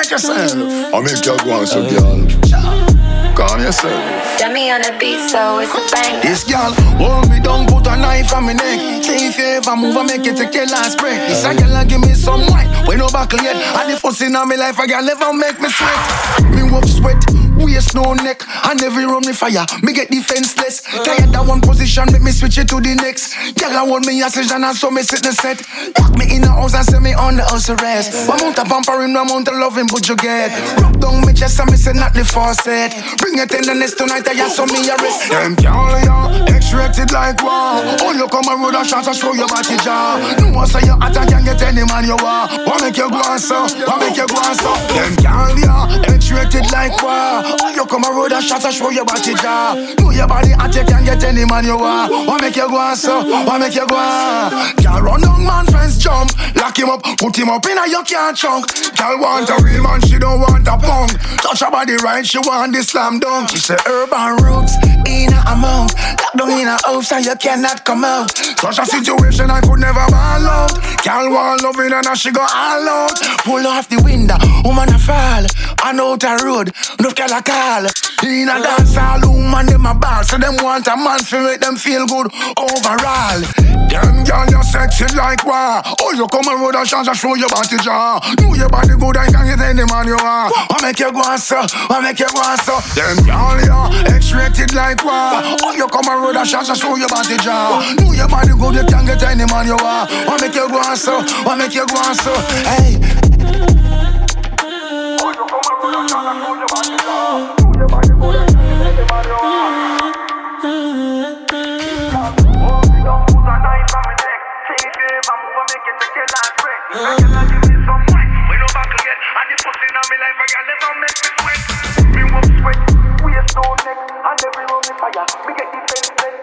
Check yourself. I make you go on, so girl. Calm yourself. Get me on the beat, so it's a bang. This girl hold me down, put a knife on my neck. Say if you ever move, I make you take your last breath. This a girl give me some wine, we no buckle yet. And the first in my life, a girl never make me sweat. Me walk sweat, waist no neck, and every room me fire. Me get defenseless. Tired that one position, make me switch it to the next. Girl I want me a session and so me sit the set. Lock me in the house and send me on the house arrest. One amount of pampering, one amount of loving, but you get. Rub down me chest and me say not the faucet. Bring your tenderness tonight, I saw me arrest. Them can't ya, X-rated like war. Oh, you come and road a shot and show your body jaw. No one say you hot and can get any man you want. What make you go on so? What make you go on so? Them can't ya, X-rated like war. Oh, you come and road a shot and show your body jaw. Know your body hot, you can get any man you want. What make you go on so? What make you go on? Girl run down man friends jump. Lock him up, put him up in a you can't chunk. Girl want a real man, she don't want a punk. Touch her body right, she want the slam dunk. She say urban roots in a amount. Lock down in a house and you cannot come out. Such a situation I could never ball out. Girl want loving and now she go all out. Pull off the window, woman a fall. On out a road, no girl a call. In a dance hall, woman them a ball. So them want a man to make them feel good overall. Them girl you sexy like war. Oh you come and road a chance to show your body jaw. Know your body good I can get any man you want. What make you go on so? What make you go on so? Them girl you X-rated like war. Oh you come and road a chance to show your body jaw. Know your body good you can get any man you want. What make you go on so? What make you go on so? Hey. Oh you come and road a chance to show your body jaw. Know your body good you can get any man you want. Me walk sweat, waist no neck, and every room me fire. Me get defenseless.